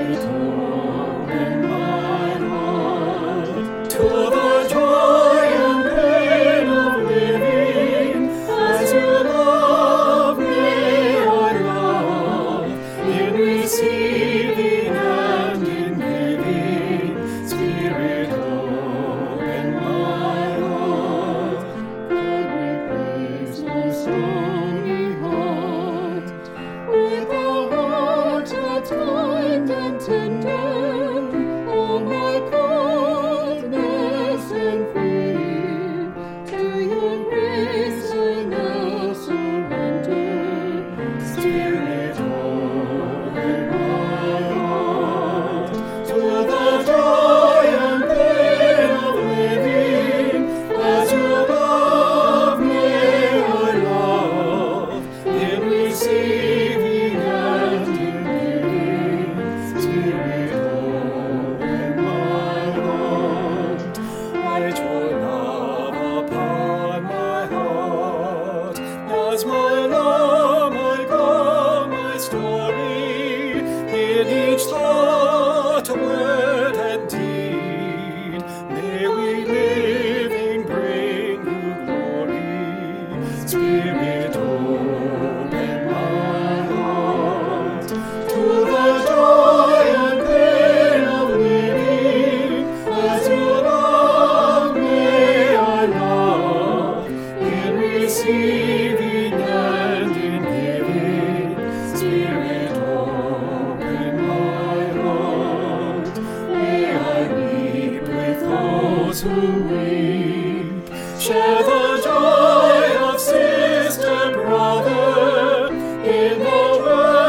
open my heart to the joy and pain of living. As you love me, I love in receiving and in giving. Spirit, open my heart. God, replace my stony heart with a heart that's kind and tender. All my coldness and fear to your grace I now surrender. Spirit, open my heart to the joy and pain of living. As you love me, I love in receiving and in giving. Spirit, open my heart. I draw love upon my heart as my law, my God, my story. In each thought, word, and deed, may we living bring you glory. Spirit, open my heart to the joy and pain of living. As you love me, I love in receiving and in giving. Spirit, open my heart. May I weep with those who weep, share the joy of sister, brother, in the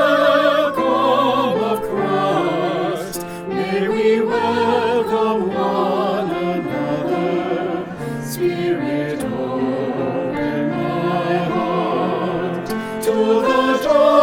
welcome of Christ. May we welcome one another. Spirit, open my heart to the joy